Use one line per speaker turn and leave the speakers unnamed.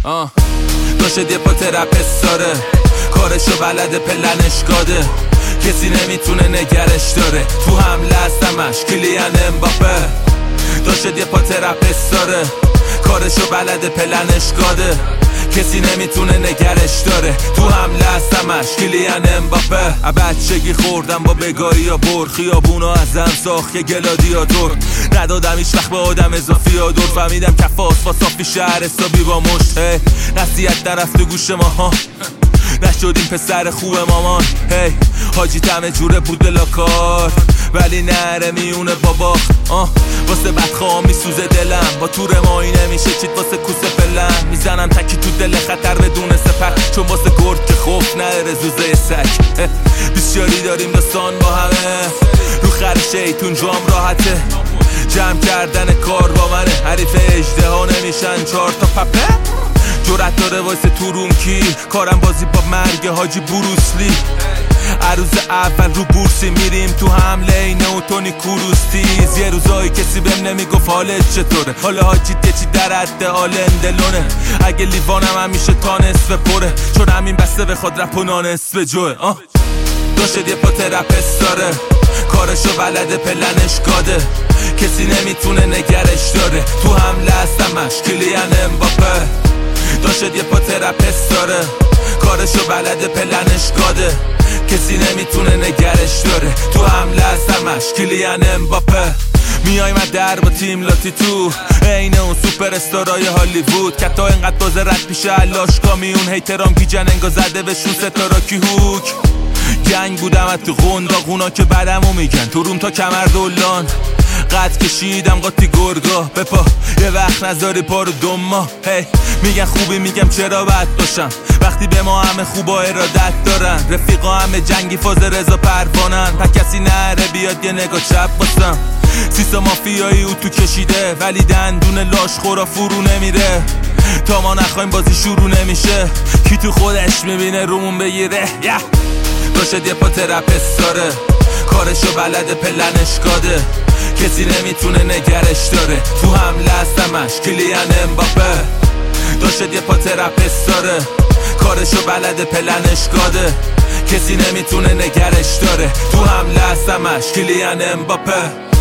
داشت یه پا ترپست داره، کارشو بلده پلنش گاده، کسی نمیتونه نگرش داره. تو حمله هستمش کلیان امباپه. داشت یه پا ترپست داره، کارشو بلده پلنش گاده، کسی نمیتونه نگرش داره. تو حمله هستمش کلیان امباپه. بچگی خوردم با بگاهی یا بر، خیابونا ازم ساخت که گلادیاتور. ندادم هیچ وقت به آدم اضافی یا دور، فهمیدم کفاس با صافی شهر حسابی با مشت. نصیحت نرفت گوش ما ها، نشدیم پسر خوب مامان. حاجی تمه جوره بود لاکار، ولی نره میونه بابا. واسه بدخواه میسوزه دلم، با تور مایی نمیشه چیت واسه کوسه پلم. میزنم تکی تو دل خطر بدون سپر، چون واسه گرد که خوف نداره زوزه سگ. بسیاری داریم داستان با همه، رو خر شیطون جام راحته. جمع کردن کار با منه، حریف اجده ها نمیشن 4 تا پپه. جرأت داره واسه تو روم کی، کارم بازی با مرگ حاجی بروسلی. عروض اول رو بورسی میریم تو حمله اینه و تونی کروستیز. یه روزایی کسی بهم نمیگفت حالت چطوره، حالا حاجی چی در حد حال اندلونه. اگه لیوانم همیشه تا نصف پره، چون همین بسته بخواد رپ و نانصف جوه. داشت یه پا ترپست داره، کارشو بلده پلنش گاده، کسی نمیتونه نگرش داره. تو حمله هستمش کلیان امباپه. داشت یه پا ترپست داره، کارشو بلده پلنش گاده، کسی نمیتونه نگرش داره. تو حمله هستمش کلیان امباپه. میایم در با تیم لاتی تو، عین اون سوپر استارای هالیوود. کتا اینقدر بازه رد پیشه علاش کامیون، هیترام گیجن انگا زده بهشون ستارا کی هوک. گنگ بودم از تو قنداقونا که بدمو میگن، تو روم تا کمر دولان. قد کشیدم قاطی گرگا بپا، یه وقت نذاری پارو دما. میگن خوبی، میگم چرا بد باشم وقتی به ما همه خوبا ارادت دارن. رفیقا همه جنگی فاز رضا پروانن، پس کسی نره بیاد یه نگاه چپ باسم. سیسا مافیایی او تو کشیده، ولی دندون لاش خورا فرو نمیره. تا ما نخوایم بازی شروع نمیشه، کی تو خودش میبینه رومون بگیره. داشت یه پا ترپست داره، کارشو بلده پلنش گاده، کسی نمیتونه نگرش داره. تو حمله هستمش کلیان امباپه. داشت یه پا ترپست داره، کارشو بلده پلنش گاده، کسی نمیتونه نگرش داره. تو حمله هستمش کلیان امباپه.